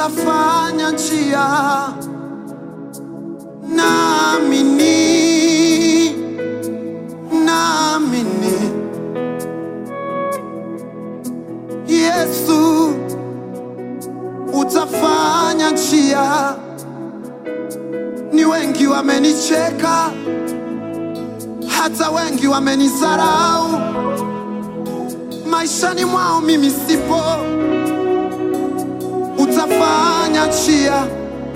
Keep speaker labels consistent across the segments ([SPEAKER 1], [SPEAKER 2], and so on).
[SPEAKER 1] utafanya njia. Naamini, naamini Yesu utafanya njia. Ni wengi wamenicheka, hata wengi wamenidharau. Maishani mwao mimi sipo, utafanya njia.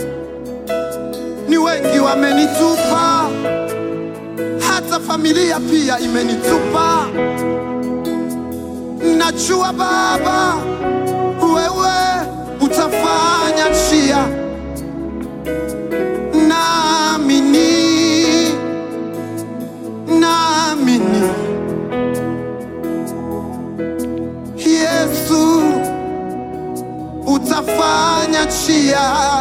[SPEAKER 1] Ni wengi wamenitupa, hata familia pia imenitupa. Najua Baba, wewe utafanya njia. Naamini, naamini Yesu utafanya njia.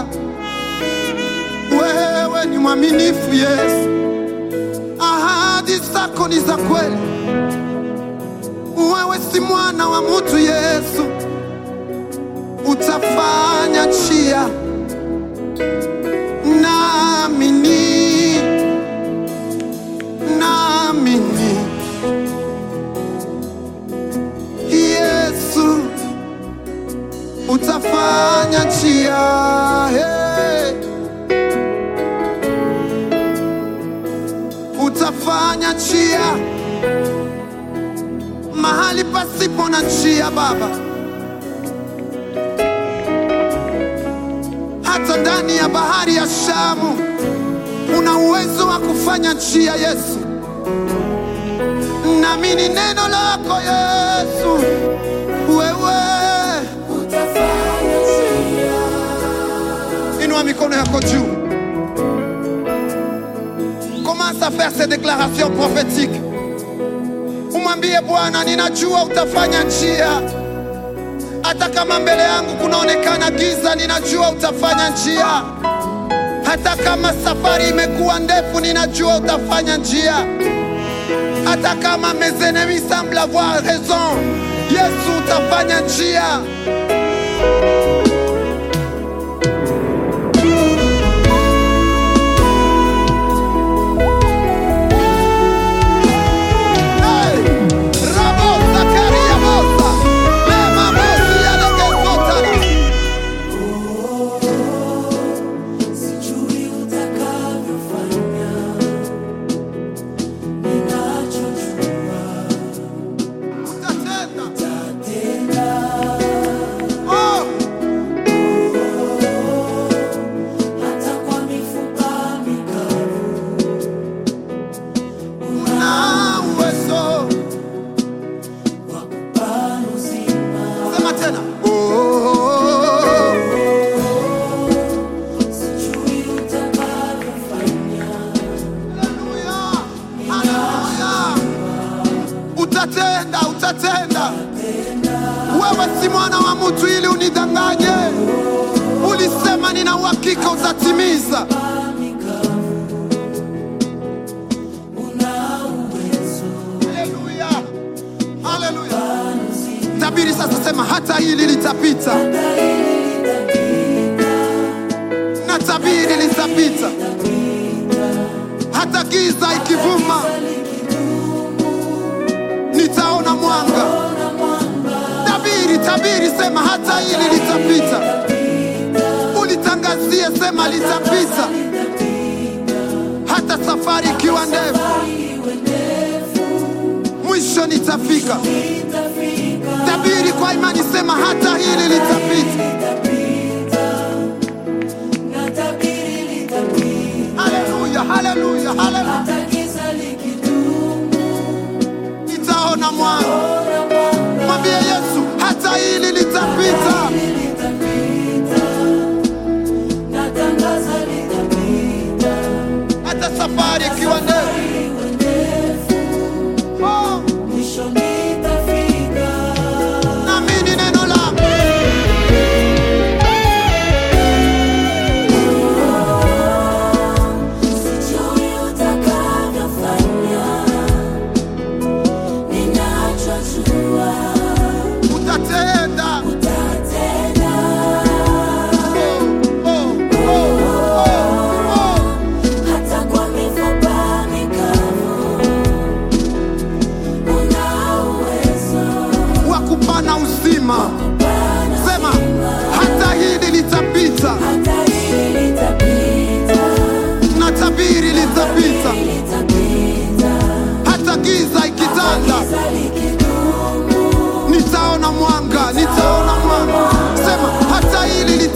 [SPEAKER 1] Wewe ni mwaminifu Yesu, ahadi zako ni za kweli. Wewe si mwana wa mtu Yesu, utafanya njia. Naamini, naamini Yesu utafanya njia. Hey. Utafanya njia mahali pasipo na njia Baba. Hata ndani ya bahari ya Shamu una uwezo wa kufanya njia Yesu. Naamini neno lako Yesu, wewe utafanya njia. Inua mikono yako juu. Commence à faire ces déclarations prophétiques. Umwambie Bwana, ninajua utafanya njia. Hata kama mbele yangu kunaonekana giza, ninajua utafanya njia. Hata kama safari imekuwa ndefu, ninajua utafanya njia. Hata kama mes ennemis semblent avoir raison, Yesu utafanya njia. Utatenda. Wewe si mwana wa mtu ili unidanganye. Ulisema nina uhakika utatimiza. Haleluya, haleluya. Tabiri sasa, sema hata hili litapita. Na tabiri litapita. Hata giza ikivuma, nitaona mwanga. Tabiri, tabiri, sema hata hili litapita. Ulitangazie, sema litapita. Hata safari ikiwa ndefu, mwisho nitafika. Tabiri kwa imani, sema hata hili litapita. Haleluya, haleluya, haleluya. Nitaona mwanga. Mwambie Yesu, hata hili litapita. Hata safari ikiwa ndefu, oh, naamini neno lako. Utatenda.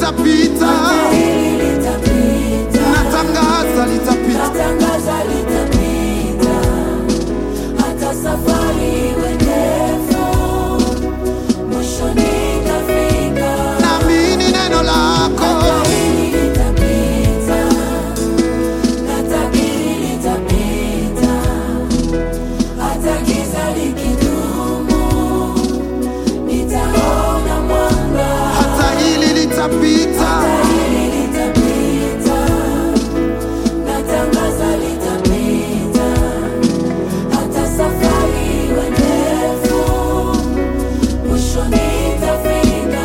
[SPEAKER 1] litapita, natangaza litapita.
[SPEAKER 2] Hata safari iwe ndefu, mwisho nitafika.
[SPEAKER 1] Naamini neno lako.
[SPEAKER 2] Hata hili litapita, hata hili litapita. Hata giza likidumu, nitaona mwanga.
[SPEAKER 1] Hata hili litapita.
[SPEAKER 2] Hata hili litapita, natangaza litapita. Hata safari iwe ndefu, mwisho nitafika.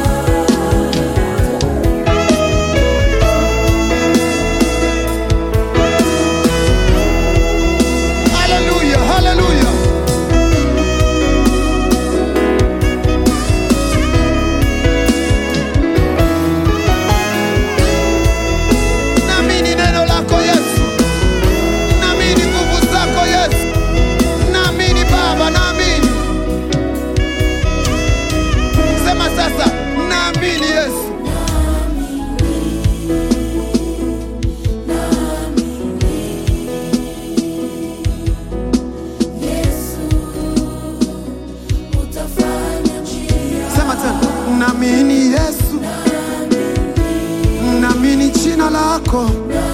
[SPEAKER 1] Haleluya, haleluya. Naamini neno lako Yesu, naamini nguvu zako Yesu, naamini Baba, naamini. Sema sasa, naamini Yesu.
[SPEAKER 2] Yesu, utafanya njia.
[SPEAKER 1] Sema tena, naamini Yesu, naamini jina lako,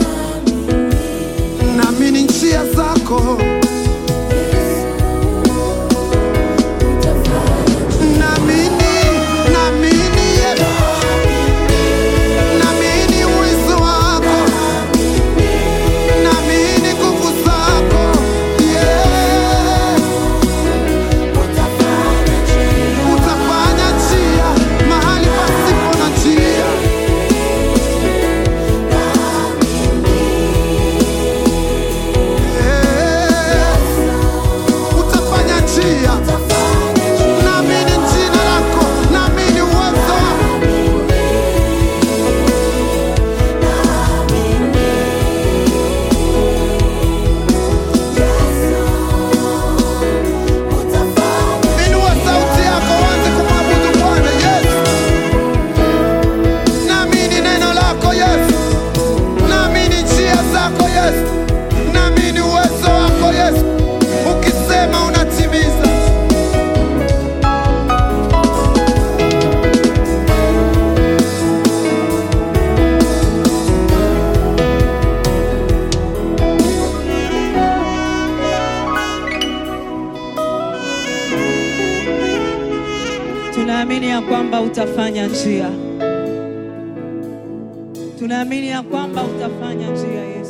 [SPEAKER 1] naamini njia zako. Naamini, naamini Yesu, naamini uwezo wako, naamini nguvu zako. Yes, utafanya njia mahali pasipo na njia. Utafanya njia. Naamini jina lako, naamini uwezo wako. Inua sauti yako uanze kumwabudu Bwana. Yesu, naamini neno lako Yesu, naamini njia zako Yesu, naamini uwezo wako Yesu. Ukisema unatimiza.
[SPEAKER 3] Tunaamini ya kwamba utafanya njia. Tunaamini ya kwamba utafanya njia.